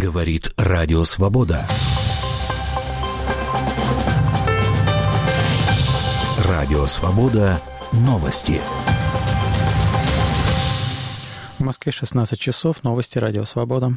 Говорит Радио Свобода. Радио Свобода. Новости. В Москве 16 часов. Новости Радио Свобода.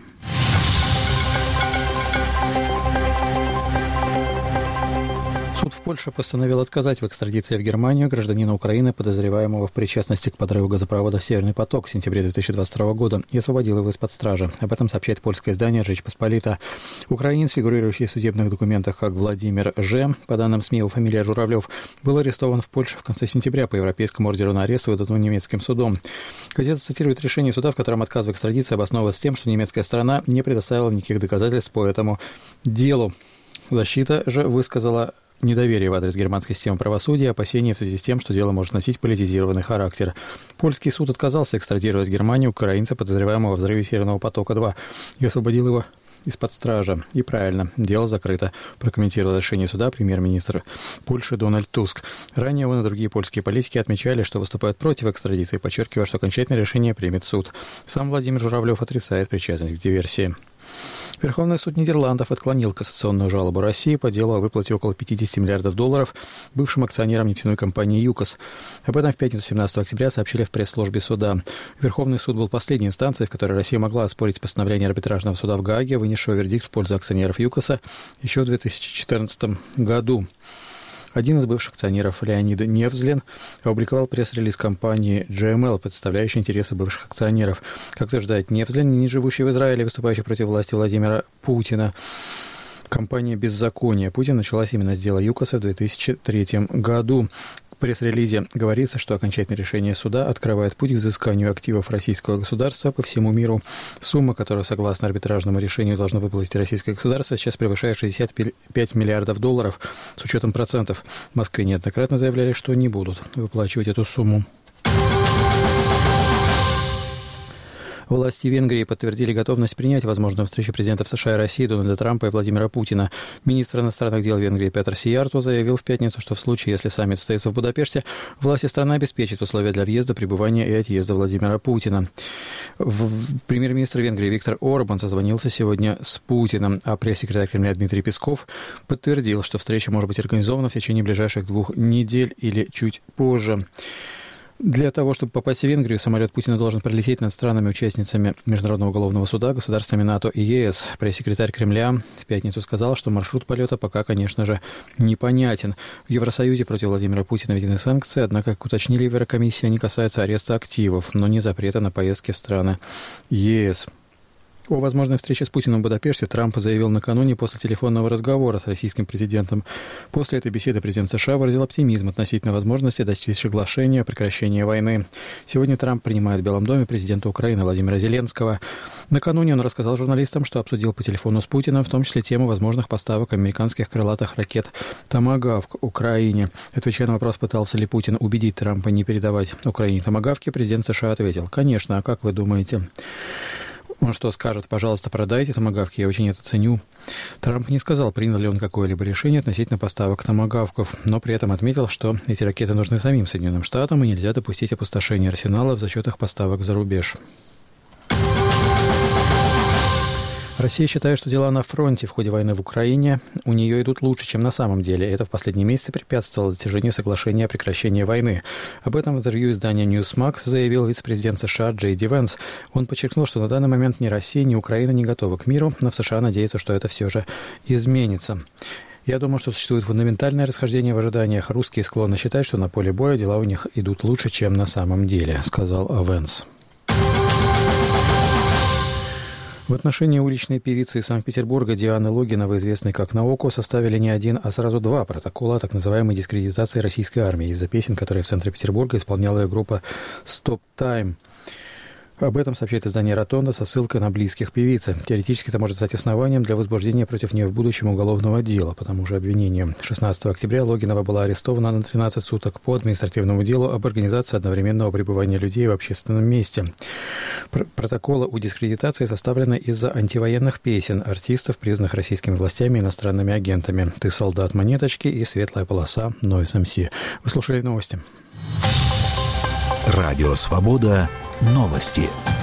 Суд в Польше постановил отказать в экстрадиции в Германию гражданина Украины, подозреваемого в причастности к подрыву газопровода «Северный поток» в сентябре 2022 года, и освободил его из-под стражи. Об этом сообщает польское издание «Жечь Посполита». Украинец, фигурирующий в судебных документах как Владимир Ж., по данным СМИ, его фамилия Журавлев, был арестован в Польше в конце сентября по европейскому ордеру на арест, выданному немецким судом. Газета цитирует решение суда, в котором отказ в экстрадиции обосновывается тем, что немецкая сторона не предоставила никаких доказательств по этому делу. Защита же высказала недоверие в адрес германской системы правосудия и опасения в связи с тем, что дело может носить политизированный характер. Польский суд отказался экстрадировать в Германию украинца, подозреваемого в взрыве «Северного потока-2», и освободил его из-под стражи. И правильно, дело закрыто, прокомментировал решение суда премьер-министр Польши Дональд Туск. Ранее он и другие польские политики отмечали, что выступают против экстрадиции, подчеркивая, что окончательное решение примет суд. Сам Владимир Журавлев отрицает причастность к диверсии. Верховный суд Нидерландов отклонил кассационную жалобу России по делу о выплате около $50 миллиардов бывшим акционерам нефтяной компании «ЮКОС». Об этом в пятницу 17 октября сообщили в пресс-службе суда. Верховный суд был последней инстанцией, в которой Россия могла оспорить постановление арбитражного суда в Гааге, вынесшего вердикт в пользу акционеров «ЮКОСа» еще в 2014 году. Один из бывших акционеров, Леонид Невзлин, опубликовал пресс-релиз компании GML, представляющий интересы бывших акционеров. Как утверждает Невзлин, не живущий в Израиле, выступающий против власти Владимира Путина, компания «Беззаконие» Путина началась именно с дела ЮКОСа в 2003 году. В пресс-релизе говорится, что окончательное решение суда открывает путь к взысканию активов российского государства по всему миру. Сумма, которую, согласно арбитражному решению, должно выплатить российское государство, сейчас превышает $65 миллиардов с учетом процентов. В Москве неоднократно заявляли, что не будут выплачивать эту сумму. Власти Венгрии подтвердили готовность принять возможную встречу президентов США и России Дональда Трампа и Владимира Путина. Министр иностранных дел Венгрии Петър Сиярту заявил в пятницу, что в случае, если саммит состоится в Будапеште, власти страны обеспечат условия для въезда, пребывания и отъезда Владимира Путина. Премьер-министр Венгрии Виктор Орбан созвонился сегодня с Путиным, а пресс-секретарь Кремля Дмитрий Песков подтвердил, что встреча может быть организована в течение ближайших 2 недель или чуть позже. Для того, чтобы попасть в Венгрию, самолет Путина должен пролететь над странами-участницами Международного уголовного суда, государствами НАТО и ЕС. Пресс-секретарь Кремля в пятницу сказал, что маршрут полета пока, конечно же, непонятен. В Евросоюзе против Владимира Путина введены санкции, однако, как уточнили в Еврокомиссии, они касаются ареста активов, но не запрета на поездки в страны ЕС. О возможной встрече с Путиным в Будапеште Трамп заявил накануне после телефонного разговора с российским президентом. После этой беседы президент США выразил оптимизм относительно возможности достичь соглашения о прекращении войны. Сегодня Трамп принимает в Белом доме президента Украины Владимира Зеленского. Накануне он рассказал журналистам, что обсудил по телефону с Путиным, в том числе тему возможных поставок американских крылатых ракет «Томагавк» Украине. Отвечая на вопрос, пытался ли Путин убедить Трампа не передавать Украине «Томагавки», президент США ответил: «Конечно, а как вы думаете?» Он что скажет: «Пожалуйста, продайте томагавки, я очень это ценю». Трамп не сказал, принял ли он какое-либо решение относительно поставок томагавков, но при этом отметил, что эти ракеты нужны самим Соединенным Штатам и нельзя допустить опустошения арсеналов за счет их поставок за рубеж. Россия считает, что дела на фронте в ходе войны в Украине у нее идут лучше, чем на самом деле. Это в последние месяцы препятствовало достижению соглашения о прекращении войны. Об этом в интервью изданию Newsmax заявил вице-президент США Джей Ди Венс. Он подчеркнул, что на данный момент ни Россия, ни Украина не готовы к миру, но в США надеются, что это все же изменится. «Я думаю, что существует фундаментальное расхождение в ожиданиях. Русские склонны считать, что на поле боя дела у них идут лучше, чем на самом деле», сказал Венс. В отношении уличной певицы из Санкт-Петербурга Дианы Логиновой, известной как Наоко, составили не один, а сразу 2 протокола о так называемой дискредитации российской армии из-за песен, которые в центре Петербурга исполняла ее группа «Stop Time». Об этом сообщает издание «Ротонда» со ссылкой на близких певицы. Теоретически это может стать основанием для возбуждения против нее в будущем уголовного дела по тому же обвинению. 16 октября Логинова была арестована на 13 суток по административному делу об организации одновременного пребывания людей в общественном месте. Протоколы о дискредитации составлены из-за антивоенных песен артистов, признанных российскими властями и иностранными агентами. «Ты солдат» Монеточки и «Светлая полоса» Noise MC. Вы слушали новости. Радио Свобода. Новости.